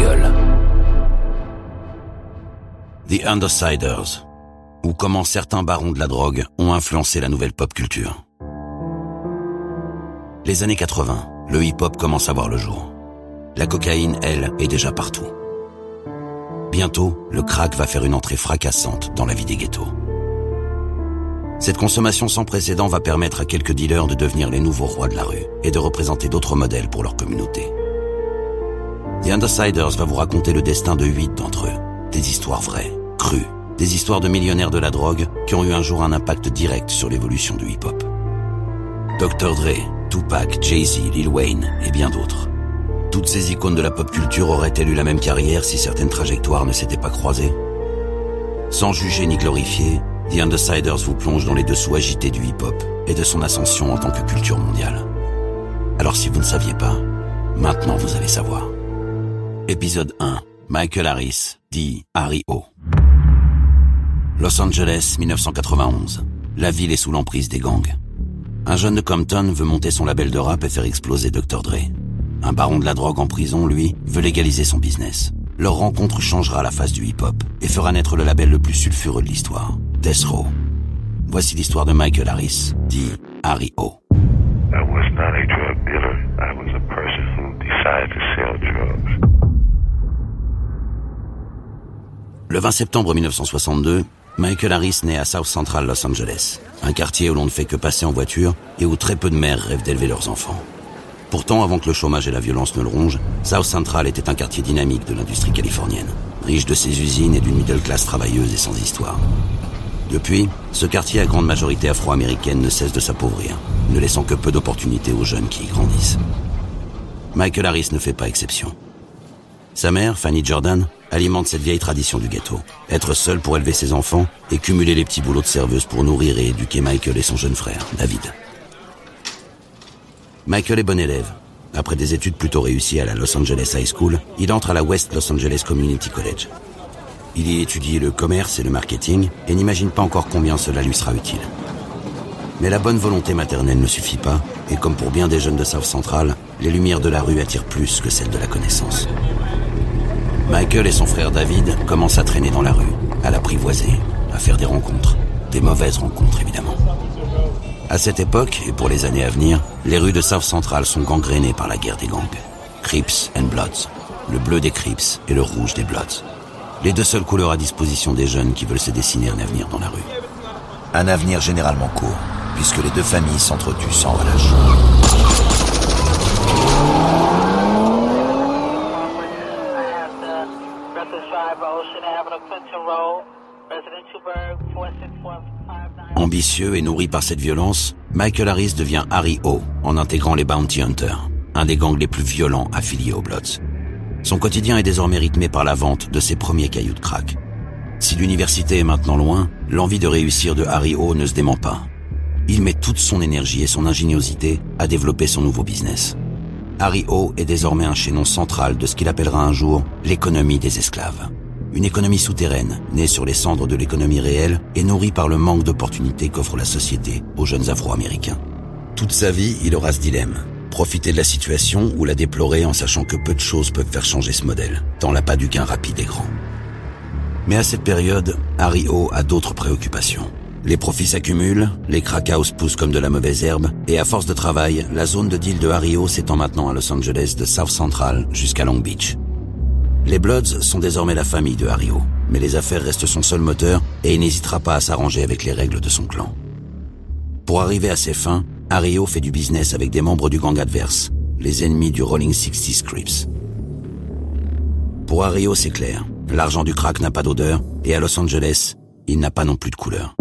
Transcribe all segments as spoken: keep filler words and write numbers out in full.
gueule. The Undersiders, ou comment certains barons de la drogue ont influencé la nouvelle pop culture. Les années quatre-vingts, le hip-hop commence à voir le jour. La cocaïne, elle, est déjà partout. Bientôt, le crack va faire une entrée fracassante dans la vie des ghettos. Cette consommation sans précédent va permettre à quelques dealers de devenir les nouveaux rois de la rue et de représenter d'autres modèles pour leur communauté. The Undersiders va vous raconter le destin de huit d'entre eux. Des histoires vraies, crues, des histoires de millionnaires de la drogue qui ont eu un jour un impact direct sur l'évolution du hip-hop. docteur Dre, Tupac, Jay-Z, Lil Wayne et bien d'autres. Toutes ces icônes de la pop culture auraient-elles eu la même carrière si certaines trajectoires ne s'étaient pas croisées? Sans juger ni glorifier, The Undersiders vous plonge dans les dessous agités du hip-hop et de son ascension en tant que culture mondiale. Alors si vous ne saviez pas, maintenant vous allez savoir. Épisode un. Michael Harris, dit Harry O. Los Angeles, dix-neuf cent quatre-vingt-onze. La ville est sous l'emprise des gangs. Un jeune de Compton veut monter son label de rap et faire exploser docteur Dre. Un baron de la drogue en prison, lui, veut légaliser son business. Leur rencontre changera la face du hip-hop et fera naître le label le plus sulfureux de l'histoire, Death Row. Voici l'histoire de Michael Harris, dit Harry O. I was not a drug dealer. I was a person who decided to sell drugs. Le vingt septembre dix-neuf cent soixante-deux, Michael Harris naît à South Central Los Angeles, un quartier où l'on ne fait que passer en voiture et où très peu de mères rêvent d'élever leurs enfants. Pourtant, avant que le chômage et la violence ne le rongent, South Central était un quartier dynamique de l'industrie californienne, riche de ses usines et d'une middle class travailleuse et sans histoire. Depuis, ce quartier à grande majorité afro-américaine ne cesse de s'appauvrir, ne laissant que peu d'opportunités aux jeunes qui y grandissent. Michael Harris ne fait pas exception. Sa mère, Fanny Jordan, alimente cette vieille tradition du ghetto. Être seule pour élever ses enfants et cumuler les petits boulots de serveuse pour nourrir et éduquer Michael et son jeune frère, David. Michael est bon élève. Après des études plutôt réussies à la Los Angeles High School, il entre à la West Los Angeles Community College. Il y étudie le commerce et le marketing et n'imagine pas encore combien cela lui sera utile. Mais la bonne volonté maternelle ne suffit pas et comme pour bien des jeunes de South Central, les lumières de la rue attirent plus que celles de la connaissance. Michael et son frère David commencent à traîner dans la rue, à l'apprivoiser, à faire des rencontres, des mauvaises rencontres évidemment. À cette époque, et pour les années à venir, les rues de South Central sont gangrénées par la guerre des gangs. Crips and Bloods, le bleu des Crips et le rouge des Bloods. Les deux seules couleurs à disposition des jeunes qui veulent se dessiner un avenir dans la rue. Un avenir généralement court, puisque les deux familles s'entretuent sans relâche. Ambitieux et nourri par cette violence, Michael Harris devient Harry O en intégrant les Bounty Hunters, un des gangs les plus violents affiliés aux Bloods. Son quotidien est désormais rythmé par la vente de ses premiers cailloux de crack. Si l'université est maintenant loin, l'envie de réussir de Harry O ne se dément pas. Il met toute son énergie et son ingéniosité à développer son nouveau business. Harry O est désormais un chaînon central de ce qu'il appellera un jour l'économie des esclaves. Une économie souterraine, née sur les cendres de l'économie réelle et nourrie par le manque d'opportunités qu'offre la société aux jeunes Afro-Américains. Toute sa vie, il aura ce dilemme. Profiter de la situation ou la déplorer en sachant que peu de choses peuvent faire changer ce modèle, tant l'appât du gain rapide est grand. Mais à cette période, Harry O a d'autres préoccupations. Les profits s'accumulent, les crack houses poussent comme de la mauvaise herbe, et à force de travail, la zone de deal de Harry O s'étend maintenant à Los Angeles de South Central jusqu'à Long Beach. Les Bloods sont désormais la famille de Harry O, mais les affaires restent son seul moteur et il n'hésitera pas à s'arranger avec les règles de son clan. Pour arriver à ses fins, Harry O fait du business avec des membres du gang adverse, les ennemis du Rolling sixties Crips. Pour Harry O, c'est clair, l'argent du crack n'a pas d'odeur et à Los Angeles, il n'a pas non plus de couleur.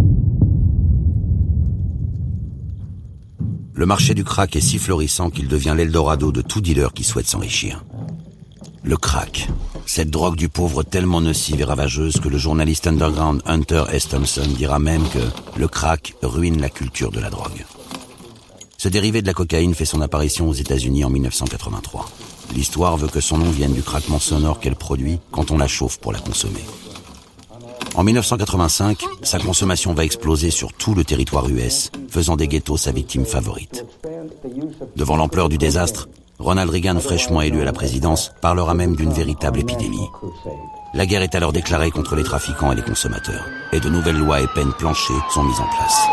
Le marché du crack est si florissant qu'il devient l'Eldorado de tout dealer qui souhaite s'enrichir. Le crack, cette drogue du pauvre tellement nocive et ravageuse que le journaliste underground Hunter S. Thompson dira même que le crack ruine la culture de la drogue. Ce dérivé de la cocaïne fait son apparition aux États-Unis en dix-neuf cent quatre-vingt-trois. L'histoire veut que son nom vienne du craquement sonore qu'elle produit quand on la chauffe pour la consommer. En dix-neuf cent quatre-vingt-cinq, sa consommation va exploser sur tout le territoire U S, faisant des ghettos sa victime favorite. Devant l'ampleur du désastre, Ronald Reagan, fraîchement élu à la présidence, parlera même d'une véritable épidémie. La guerre est alors déclarée contre les trafiquants et les consommateurs, et de nouvelles lois et peines planchées sont mises en place.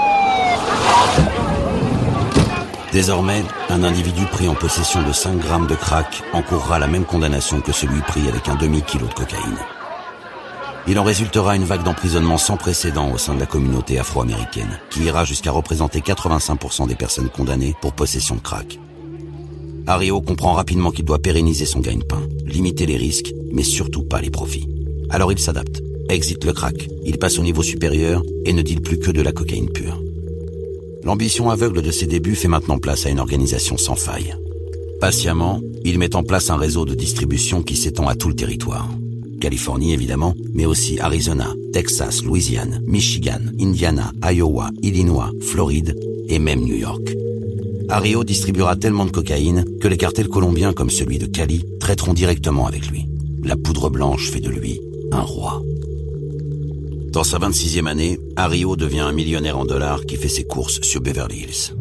Désormais, un individu pris en possession de cinq grammes de crack encourra la même condamnation que celui pris avec un demi-kilo de cocaïne. Il en résultera une vague d'emprisonnement sans précédent au sein de la communauté afro-américaine, qui ira jusqu'à représenter quatre-vingt-cinq pour cent des personnes condamnées pour possession de crack. Arrio comprend rapidement qu'il doit pérenniser son gagne-pain, limiter les risques, mais surtout pas les profits. Alors il s'adapte, exit le crack, il passe au niveau supérieur et ne deal plus que de la cocaïne pure. L'ambition aveugle de ses débuts fait maintenant place à une organisation sans faille. Patiemment, il met en place un réseau de distribution qui s'étend à tout le territoire. Californie évidemment, mais aussi Arizona, Texas, Louisiane, Michigan, Indiana, Iowa, Illinois, Floride et même New York. Arrio distribuera tellement de cocaïne que les cartels colombiens comme celui de Cali traiteront directement avec lui. La poudre blanche fait de lui un roi. Dans sa vingt-sixième année, Arrio devient un millionnaire en dollars qui fait ses courses sur Beverly Hills.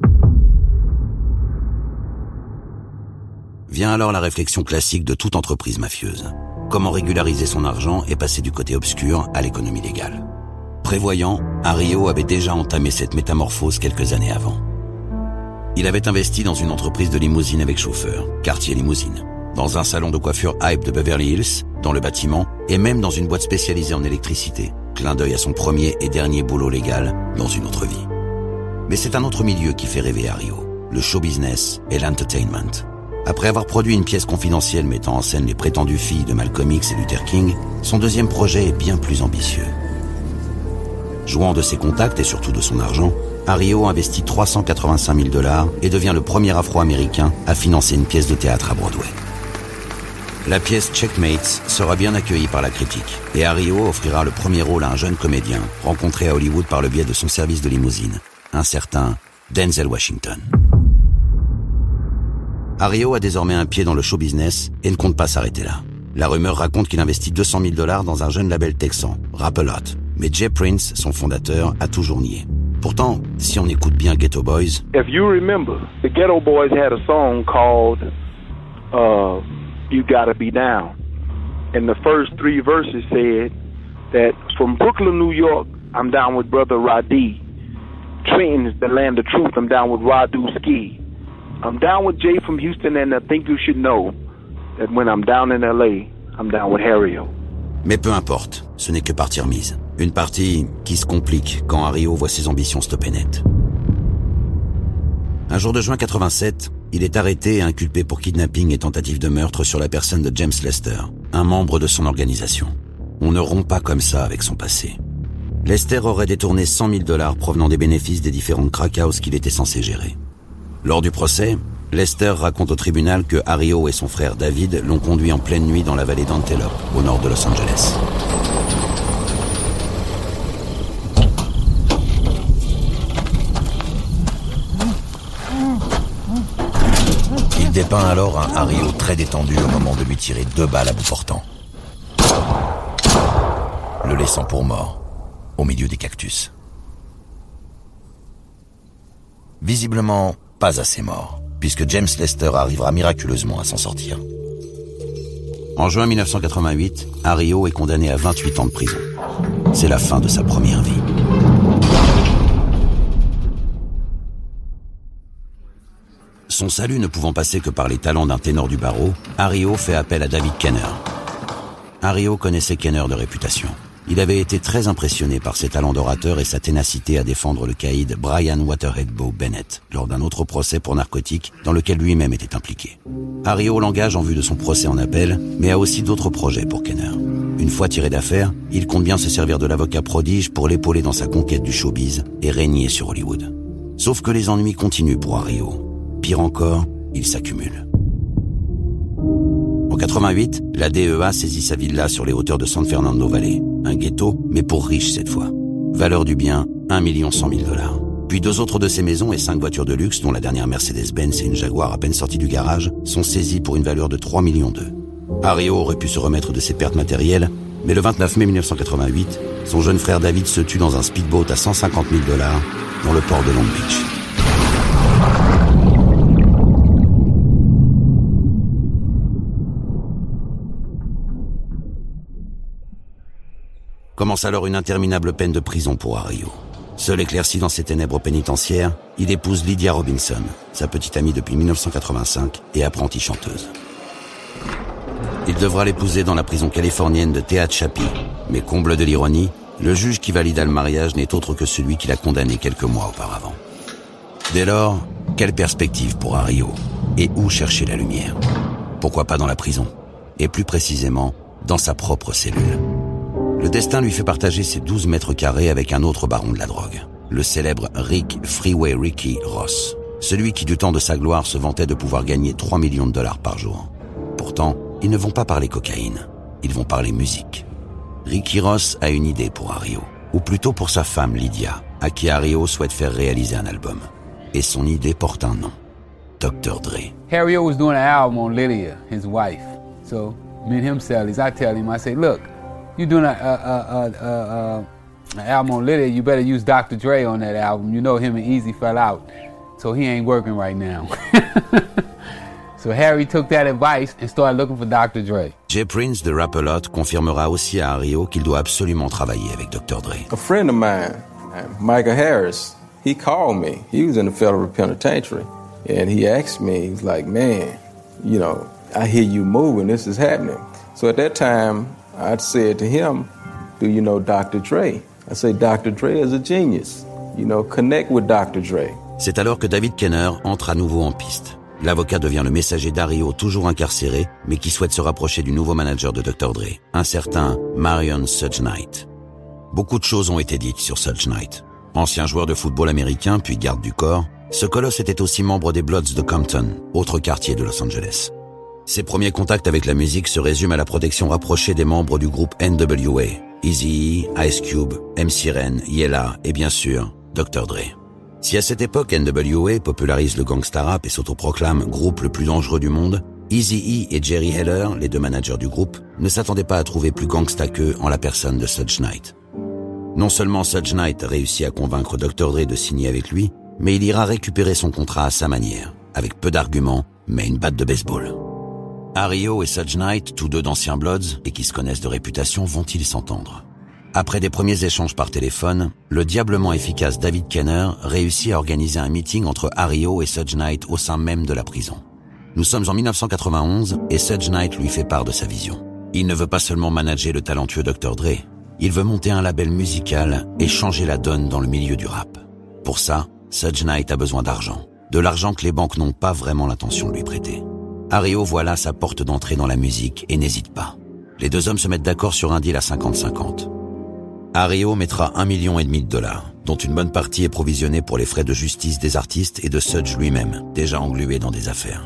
Vient alors la réflexion classique de toute entreprise mafieuse. Comment régulariser son argent et passer du côté obscur à l'économie légale. Prévoyant, Arrio avait déjà entamé cette métamorphose quelques années avant. Il avait investi dans une entreprise de limousine avec chauffeur, Cartier Limousine, dans un salon de coiffure Hype de Beverly Hills, dans le bâtiment, et même dans une boîte spécialisée en électricité, clin d'œil à son premier et dernier boulot légal dans une autre vie. Mais c'est un autre milieu qui fait rêver Arrio, le show business et l'entertainment. Après avoir produit une pièce confidentielle mettant en scène les prétendues filles de Malcolm X et Luther King, son deuxième projet est bien plus ambitieux. Jouant de ses contacts et surtout de son argent, Arrio investit trois cent quatre-vingt-cinq mille dollars et devient le premier Afro-Américain à financer une pièce de théâtre à Broadway. La pièce Checkmates sera bien accueillie par la critique et Arrio offrira le premier rôle à un jeune comédien rencontré à Hollywood par le biais de son service de limousine, un certain Denzel Washington. Arrio a désormais un pied dans le show business et ne compte pas s'arrêter là. La rumeur raconte qu'il investit deux cent mille dollars dans un jeune label texan, Rap-A-Lot. Mais Jay Prince, son fondateur, a toujours nié. Pourtant, si on écoute bien Ghetto Boys... If you remember, the Ghetto Boys had a song called uh, You Gotta Be Down. And the first three verses said that from Brooklyn, New York, I'm down with Brother Roddy. Trenton's the land of truth, I'm down with Radu Ski. I'm down with Jay from Houston, and I think you should know that when I'm down in L A, I'm down with Arrio. Mais peu importe, ce n'est que partie remise. Une partie qui se complique quand Arrio voit ses ambitions stopper net. Un jour de juin quatre-vingt-sept, il est arrêté et inculpé pour kidnapping et tentative de meurtre sur la personne de James Lester, un membre de son organisation. On ne rompt pas comme ça avec son passé. Lester aurait détourné cent mille dollars provenant des bénéfices des différentes crack houses qu'il était censé gérer. Lors du procès, Lester raconte au tribunal que Arrio et son frère David l'ont conduit en pleine nuit dans la vallée d'Antelope, au nord de Los Angeles. Il dépeint alors un Arrio très détendu au moment de lui tirer deux balles à bout portant, le laissant pour mort, au milieu des cactus. Visiblement, pas assez mort, puisque James Lester arrivera miraculeusement à s'en sortir. En juin mille neuf cent quatre-vingt-huit, Arrio est condamné à vingt-huit ans de prison. C'est la fin de sa première vie. Son salut ne pouvant passer que par les talents d'un ténor du barreau, Arrio fait appel à David Kenner. Arrio connaissait Kenner de réputation. Il avait été très impressionné par ses talents d'orateur et sa ténacité à défendre le caïd Brian Waterhead Bowe Bennett lors d'un autre procès pour narcotiques dans lequel lui-même était impliqué. Arrio l'engage en vue de son procès en appel, mais a aussi d'autres projets pour Kenner. Une fois tiré d'affaire, il compte bien se servir de l'avocat prodige pour l'épauler dans sa conquête du showbiz et régner sur Hollywood. Sauf que les ennuis continuent pour Arrio. Pire encore, ils s'accumulent. En quatre-vingt-huit, la D E A saisit sa villa sur les hauteurs de San Fernando Valley. Un ghetto, mais pour riches cette fois. Valeur du bien, un million cent mille dollars. Puis deux autres de ses maisons et cinq voitures de luxe, dont la dernière Mercedes-Benz et une Jaguar à peine sortie du garage, sont saisies pour une valeur de trois millions deux. Arrio aurait pu se remettre de ses pertes matérielles, mais le vingt-neuf mai mille neuf cent quatre-vingt-huit, son jeune frère David se tue dans un speedboat à cent cinquante mille dollars dans le port de Long Beach. Commence alors une interminable peine de prison pour Ario. Seul éclairci dans ses ténèbres pénitentiaires, il épouse Lydia Robinson, sa petite amie depuis dix-neuf cent quatre-vingt-cinq et apprentie chanteuse. Il devra l'épouser dans la prison californienne de Tehachapi, mais comble de l'ironie, le juge qui valida le mariage n'est autre que celui qui l'a condamné quelques mois auparavant. Dès lors, quelle perspective pour Ario? Et où chercher la lumière? Pourquoi pas dans la prison? Et plus précisément, dans sa propre cellule. Le destin lui fait partager ses douze mètres carrés avec un autre baron de la drogue, le célèbre Rick Freeway Ricky Ross, celui qui du temps de sa gloire se vantait de pouvoir gagner trois millions de dollars par jour. Pourtant, ils ne vont pas parler cocaïne, ils vont parler musique. Ricky Ross a une idée pour Ario, ou plutôt pour sa femme Lydia, à qui Ario souhaite faire réaliser un album. Et son idée porte un nom, docteur Dre. Ario was doing an album on Lydia, his wife. So, me and him sellies, I tell him, I say, look, you're doing a, a, a, a, a, an album on Lydia, you better use Doctor Dre on that album. You know him and Easy fell out, so he ain't working right now. So Harry took that advice and started looking for Doctor Dre. Jay Prince de Rap-A-Lot confirmera aussi à Ario qu'il doit absolument travailler avec docteur Dre. A friend of mine, Michael Harris, he called me. He was in the federal penitentiary, and he asked me, he was like, man, you know, I hear you moving, this is happening. So at that time, I said to him, do you know Doctor Dre? I said, Doctor Dre is a genius. You know, connect with Doctor Dre. C'est alors que David Kenner entre à nouveau en piste. L'avocat devient le messager d'Ario, toujours incarcéré, mais qui souhaite se rapprocher du nouveau manager de docteur Dre, un certain Marion Suge Knight. Beaucoup de choses ont été dites sur Suge Knight. Ancien joueur de football américain, puis garde du corps, ce colosse était aussi membre des Bloods de Compton, autre quartier de Los Angeles. Ses premiers contacts avec la musique se résument à la protection rapprochée des membres du groupe N W A, Eazy-E, Ice Cube, M C Ren, Yella et bien sûr, docteur Dre. Si à cette époque N W A popularise le gangsta rap et s'autoproclame groupe le plus dangereux du monde, Eazy-E et Jerry Heller, les deux managers du groupe, ne s'attendaient pas à trouver plus gangsta qu'eux en la personne de Suge Knight. Non seulement Suge Knight réussit à convaincre docteur Dre de signer avec lui, mais il ira récupérer son contrat à sa manière, avec peu d'arguments, mais une batte de baseball. Ario et Suge Knight, tous deux d'anciens Bloods et qui se connaissent de réputation, vont-ils s'entendre? Après des premiers échanges par téléphone, le diablement efficace David Kenner réussit à organiser un meeting entre Ario et Suge Knight au sein même de la prison. Nous sommes en dix-neuf cent quatre-vingt-onze et Suge Knight lui fait part de sa vision. Il ne veut pas seulement manager le talentueux docteur Dre, il veut monter un label musical et changer la donne dans le milieu du rap. Pour ça, Suge Knight a besoin d'argent, de l'argent que les banques n'ont pas vraiment l'intention de lui prêter. Ario voit là sa porte d'entrée dans la musique et n'hésite pas. Les deux hommes se mettent d'accord sur un deal à cinquante cinquante. Ario mettra un million et demi de dollars, dont une bonne partie est provisionnée pour les frais de justice des artistes et de Suge lui-même, déjà englué dans des affaires.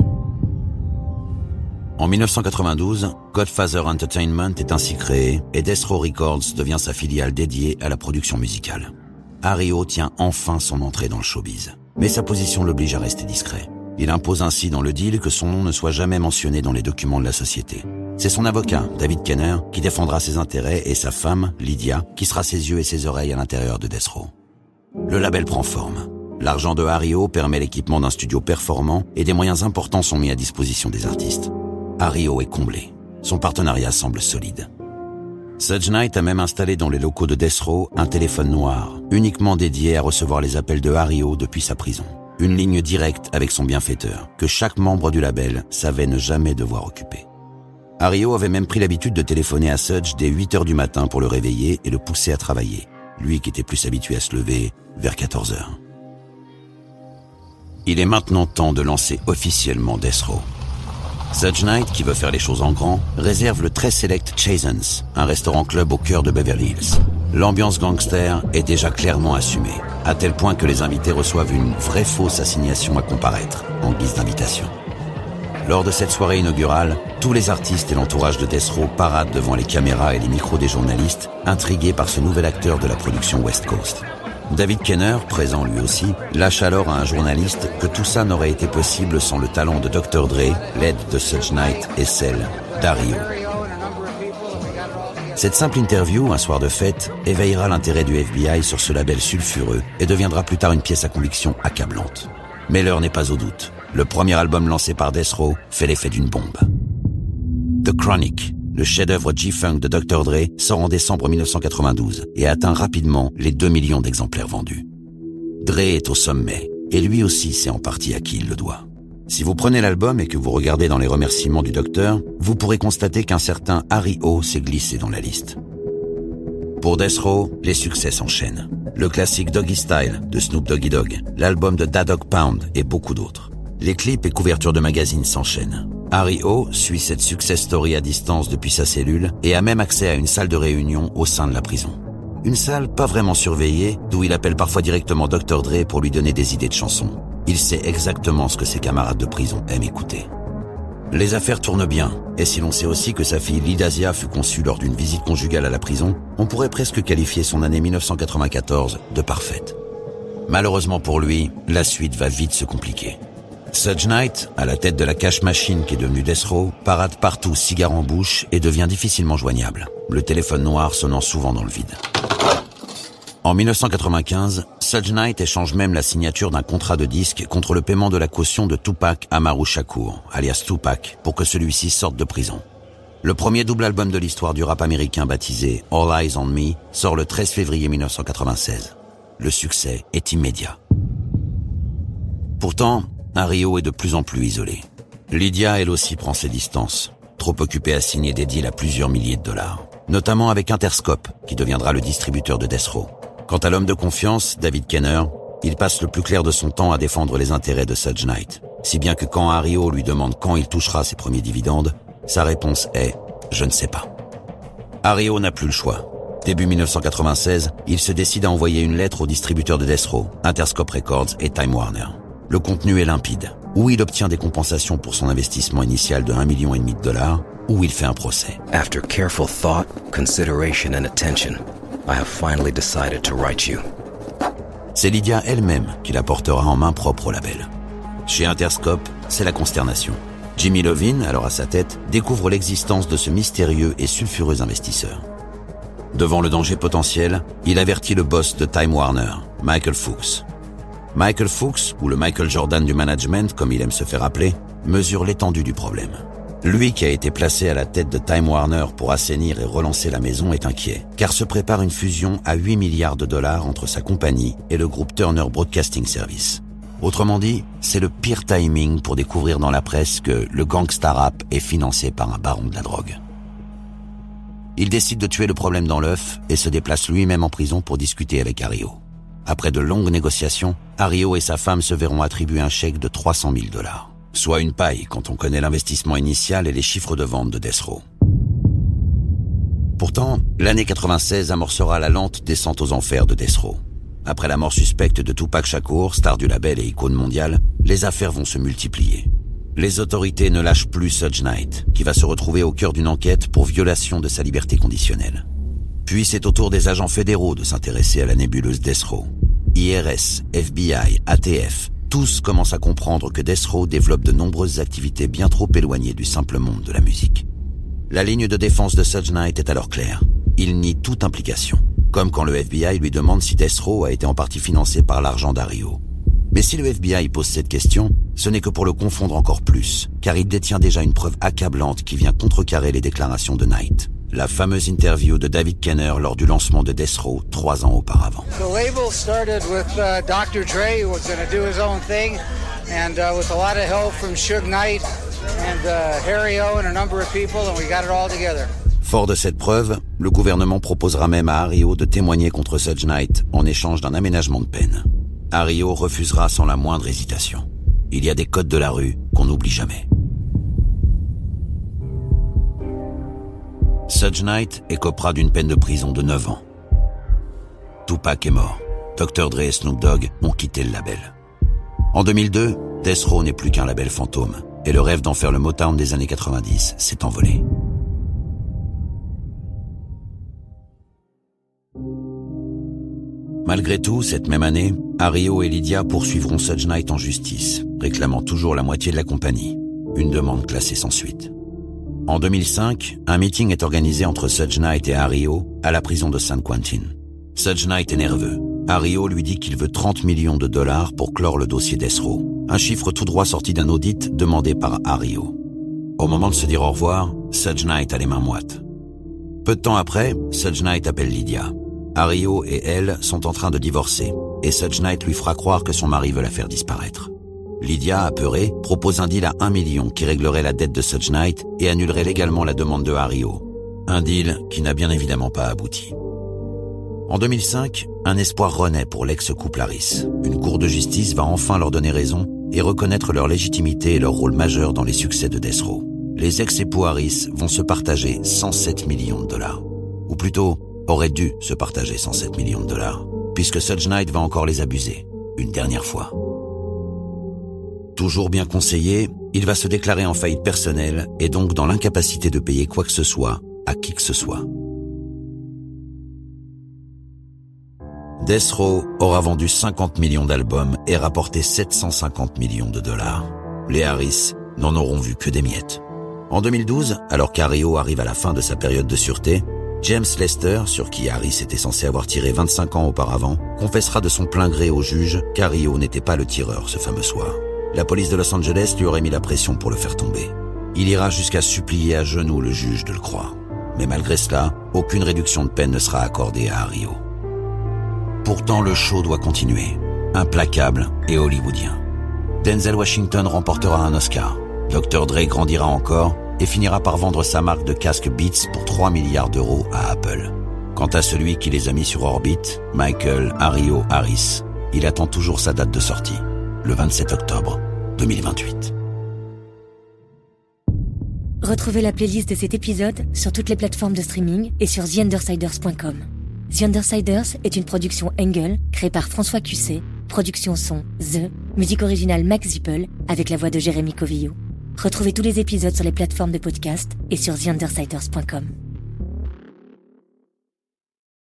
En dix-neuf cent quatre-vingt-douze, Godfather Entertainment est ainsi créé et Death Row Records devient sa filiale dédiée à la production musicale. Ario tient enfin son entrée dans le showbiz, mais sa position l'oblige à rester discret. Il impose ainsi dans le deal que son nom ne soit jamais mentionné dans les documents de la société. C'est son avocat, David Kenner, qui défendra ses intérêts et sa femme, Lydia, qui sera ses yeux et ses oreilles à l'intérieur de Death Row. Le label prend forme. L'argent de Ario permet l'équipement d'un studio performant et des moyens importants sont mis à disposition des artistes. Ario est comblé. Son partenariat semble solide. Suge Knight a même installé dans les locaux de Death Row un téléphone noir, uniquement dédié à recevoir les appels de Ario depuis sa prison. Une ligne directe avec son bienfaiteur, que chaque membre du label savait ne jamais devoir occuper. Ario avait même pris l'habitude de téléphoner à Suge dès huit heures du matin pour le réveiller et le pousser à travailler, lui qui était plus habitué à se lever vers quatorze heures. Il est maintenant temps de lancer officiellement Death Row. Suge Knight, qui veut faire les choses en grand, réserve le très select Chasen's, un restaurant-club au cœur de Beverly Hills. L'ambiance gangster est déjà clairement assumée, à tel point que les invités reçoivent une vraie fausse assignation à comparaître, en guise d'invitation. Lors de cette soirée inaugurale, tous les artistes et l'entourage de Death Row paradent devant les caméras et les micros des journalistes, intrigués par ce nouvel acteur de la production West Coast. David Kenner, présent lui aussi, lâche alors à un journaliste que tout ça n'aurait été possible sans le talent de docteur Dre, l'aide de Suge Knight et celle d'Ario. Cette simple interview, un soir de fête, éveillera l'intérêt du F B I sur ce label sulfureux et deviendra plus tard une pièce à conviction accablante. Mais l'heure n'est pas au doute. Le premier album lancé par Death Row fait l'effet d'une bombe. The Chronic, Le chef-d'œuvre G-Funk de docteur Dre sort en décembre mille neuf cent quatre-vingt-douze et atteint rapidement les deux millions d'exemplaires vendus. Dre est au sommet, et lui aussi sait en partie à qui il le doit. Si vous prenez l'album et que vous regardez dans les remerciements du docteur, vous pourrez constater qu'un certain Harry O s'est glissé dans la liste. Pour Death Row, les succès s'enchaînent. Le classique Doggy Style de Snoop Doggy Dogg, l'album de Da Dog Pound et beaucoup d'autres. Les clips et couvertures de magazines s'enchaînent. Harry O suit cette success story à distance depuis sa cellule et a même accès à une salle de réunion au sein de la prison. Une salle pas vraiment surveillée, d'où il appelle parfois directement docteur Dre pour lui donner des idées de chansons. Il sait exactement ce que ses camarades de prison aiment écouter. Les affaires tournent bien, et si l'on sait aussi que sa fille Lidasia fut conçue lors d'une visite conjugale à la prison, on pourrait presque qualifier son année mille neuf cent quatre-vingt-quatorze de parfaite. Malheureusement pour lui, la suite va vite se compliquer. Suge Knight, à la tête de la cash machine qui est devenue Death Row, parade partout cigare en bouche et devient difficilement joignable, le téléphone noir sonnant souvent dans le vide. En mille neuf cent quatre-vingt-quinze, Suge Knight échange même la signature d'un contrat de disque contre le paiement de la caution de Tupac Amaru Shakur, alias Tupac, pour que celui-ci sorte de prison. Le premier double album de l'histoire du rap américain baptisé All Eyes on Me sort le treize février mille neuf cent quatre-vingt-seize. Le succès est immédiat. Pourtant, Harry O est de plus en plus isolé. Lydia, elle aussi, prend ses distances, trop occupée à signer des deals à plusieurs milliers de dollars, notamment avec Interscope, qui deviendra le distributeur de Death Row. Quant à l'homme de confiance, David Kenner, il passe le plus clair de son temps à défendre les intérêts de Suge Knight, si bien que quand Harry O lui demande quand il touchera ses premiers dividendes, sa réponse est « je ne sais pas ». Harry O n'a plus le choix. Début mille neuf cent quatre-vingt-seize, il se décide à envoyer une lettre aux distributeurs de Death Row, Interscope Records et Time Warner. Le contenu est limpide, où il obtient des compensations pour son investissement initial de un virgule cinq million de dollars, où il fait un procès. After careful thought, consideration and attention, I have finally decided to write you. C'est Lydia elle-même qui la portera en main propre au label. Chez Interscope, c'est la consternation. Jimmy Iovine, alors à sa tête, découvre l'existence de ce mystérieux et sulfureux investisseur. Devant le danger potentiel, il avertit le boss de Time Warner, Michael Fuchs. Michael Fuchs, ou le Michael Jordan du management, comme il aime se faire appeler, mesure l'étendue du problème. Lui qui a été placé à la tête de Time Warner pour assainir et relancer la maison est inquiet, car se prépare une fusion à huit milliards de dollars entre sa compagnie et le groupe Turner Broadcasting Service. Autrement dit, c'est le pire timing pour découvrir dans la presse que le gangsta rap est financé par un baron de la drogue. Il décide de tuer le problème dans l'œuf et se déplace lui-même en prison pour discuter avec Harry O. Après de longues négociations, Harry O et sa femme se verront attribuer un chèque de trois cent mille dollars. Soit une paille quand on connaît l'investissement initial et les chiffres de vente de Death Row. Pourtant, l'année quatre-vingt-seize amorcera la lente descente aux enfers de Death Row. Après la mort suspecte de Tupac Shakur, star du label et icône mondiale, les affaires vont se multiplier. Les autorités ne lâchent plus Suge Knight, qui va se retrouver au cœur d'une enquête pour violation de sa liberté conditionnelle. Puis c'est au tour des agents fédéraux de s'intéresser à la nébuleuse Death Row. I R S, F B I, A T F, tous commencent à comprendre que Death Row développe de nombreuses activités bien trop éloignées du simple monde de la musique. La ligne de défense de Suge Knight est alors claire. Il nie toute implication, comme quand le F B I lui demande si Death Row a été en partie financé par l'argent d'Harry O. Mais si le F B I pose cette question, ce n'est que pour le confondre encore plus, car il détient déjà une preuve accablante qui vient contrecarrer les déclarations de Knight. La fameuse interview de David Kenner lors du lancement de Death Row trois ans auparavant. The label started with uh, doctor Dre, who was going to do his own thing, and uh, with a lot of help from Suge Knight and uh, Harry O and a number of people, and we got it all together. Fort de cette preuve, le gouvernement proposera même à Harry O de témoigner contre Suge Knight en échange d'un aménagement de peine. Harry O refusera sans la moindre hésitation. Il y a des codes de la rue qu'on n'oublie jamais. Suge Knight écopera d'une peine de prison de neuf ans. Tupac est mort. docteur Dre et Snoop Dogg ont quitté le label. En deux mille deux, Death Row n'est plus qu'un label fantôme, et le rêve d'en faire le Motown des années quatre-vingt-dix s'est envolé. Malgré tout, cette même année, Harry O et Lydia poursuivront Suge Knight en justice, réclamant toujours la moitié de la compagnie, une demande classée sans suite. En deux mille cinq, un meeting est organisé entre Suge Knight et Harry O à la prison de San Quentin. Suge Knight est nerveux. Harry O lui dit qu'il veut trente millions de dollars pour clore le dossier Death Row, un chiffre tout droit sorti d'un audit demandé par Harry O. Au moment de se dire au revoir, Suge Knight a les mains moites. Peu de temps après, Suge Knight appelle Lydia. Ario et elle sont en train de divorcer, et Suge Knight lui fera croire que son mari veut la faire disparaître. Lydia, apeurée, propose un deal à un million qui réglerait la dette de Suge Knight et annulerait légalement la demande de Ario. Un deal qui n'a bien évidemment pas abouti. En deux mille cinq, un espoir renaît pour l'ex-couple Harris. Une cour de justice va enfin leur donner raison et reconnaître leur légitimité et leur rôle majeur dans les succès de Death Row. Les ex-époux Harris vont se partager cent sept millions de dollars. Ou plutôt, auraient dû se partager cent sept millions de dollars, puisque Suge Knight va encore les abuser, une dernière fois. Toujours bien conseillé, il va se déclarer en faillite personnelle et donc dans l'incapacité de payer quoi que ce soit à qui que ce soit. Death Row aura vendu cinquante millions d'albums et rapporté sept cent cinquante millions de dollars. Les Harris n'en auront vu que des miettes. En deux mille douze, alors qu'Ario arrive à la fin de sa période de sûreté, James Lester, sur qui Harris était censé avoir tiré vingt-cinq ans auparavant, confessera de son plein gré au juge qu'Ario n'était pas le tireur ce fameux soir. La police de Los Angeles lui aurait mis la pression pour le faire tomber. Il ira jusqu'à supplier à genoux le juge de le croire. Mais malgré cela, aucune réduction de peine ne sera accordée à Ario. Pourtant, le show doit continuer, implacable et hollywoodien. Denzel Washington remportera un Oscar. docteur Dre grandira encore et finira par vendre sa marque de casque Beats pour trois milliards d'euros à Apple. Quant à celui qui les a mis sur orbite, Michael Ario Harris, il attend toujours sa date de sortie, le vingt-sept octobre deux mille vingt-huit. Retrouvez la playlist de cet épisode sur toutes les plateformes de streaming et sur the undersiders point com. The Undersiders est une production Engel créée par François Cusset, production son The, musique originale Max Zippel avec la voix de Jérémy Covillo. Retrouvez tous les épisodes sur les plateformes de podcast et sur the undersiders point com.